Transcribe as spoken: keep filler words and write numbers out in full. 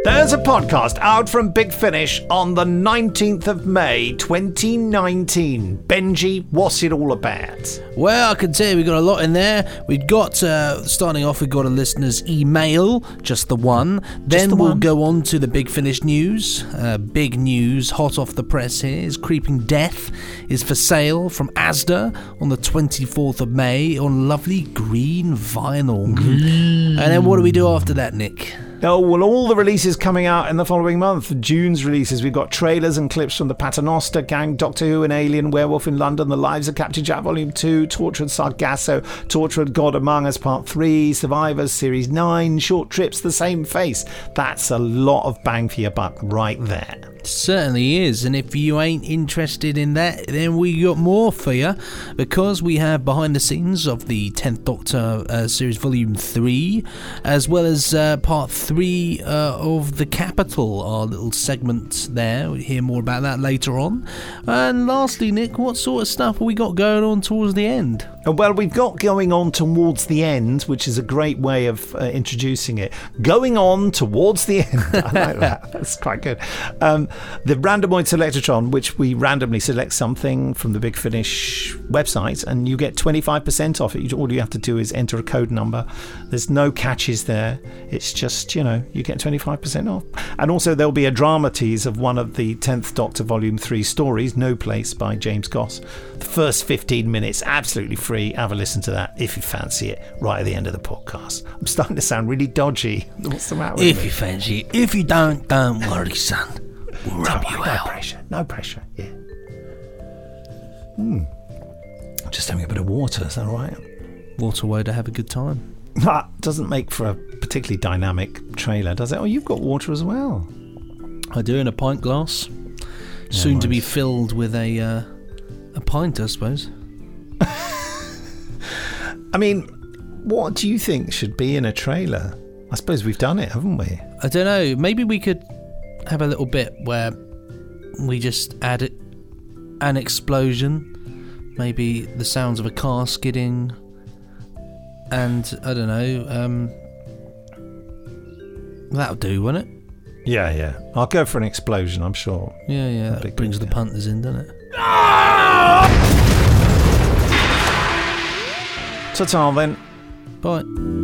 There's a podcast out from Big Finish on the nineteenth of May twenty nineteen. Benji, what's it all about? Well, I can tell you we've got a lot in there. We've got, uh, starting off, we've got a listener's email, just the one. Then the we'll one? go on to the Big Finish news. Uh, big news, hot off the press here, is Creeping Death is for sale from Asda on the twenty-fourth of May on lovely green vinyl. Green. And then what do we do after that, Nick? Oh, well, all the releases coming out in the following month. June's releases, we've got trailers and clips from the Paternoster Gang, Doctor Who and Alien, Werewolf in London, The Lives of Captain Jack Volume two, Tortured Sargasso, Tortured God Among Us Part three, Survivors Series nine, Short Trips, The Same Face. That's a lot of bang for your buck right there. Certainly is, and if you ain't interested in that, then we got more for you, because we have behind the scenes of the tenth Doctor uh, series volume three, as well as uh, part three uh, of The Capital, our little segment there. We'll hear more about that later on. And lastly, Nick, what sort of stuff have we got going on towards the end? Well, we've got going on towards the end, which is a great way of uh, introducing it. Going on towards the end. I like that. That's quite good. Um, the Randomoid Selectatron, which we randomly select something from the Big Finish website, and you get twenty-five percent off it. All you have to do is enter a code number. There's no catches there. It's just, you know, you get twenty-five percent off. And also there'll be a drama tease of one of the tenth Doctor Volume three stories, No Place by James Goss. The first fifteen minutes, absolutely free. Have a listen to that if you fancy it, right at the end of the podcast. I'm starting to sound really dodgy. What's the matter with If me? you fancy it. If you don't, don't worry, son. We'll rub you no out. pressure. No pressure. Yeah. Hmm. Just having a bit of water. Is that all right? Waterway to have a good time. That doesn't make for a particularly dynamic trailer, does it? Oh, you've got water as well. I do, in a pint glass. Soon to be filled with a uh, a pint, I suppose. I mean, what do you think should be in a trailer? I suppose we've done it, haven't we? I don't know. Maybe we could have a little bit where we just add it, an explosion, maybe the sounds of a car skidding, and I don't know. Um, that'll do, won't it? Yeah, yeah. I'll go for an explosion, I'm sure. Yeah, yeah. That'd be That brings good, the yeah. punters in, doesn't it? Ta-ta then. Bye.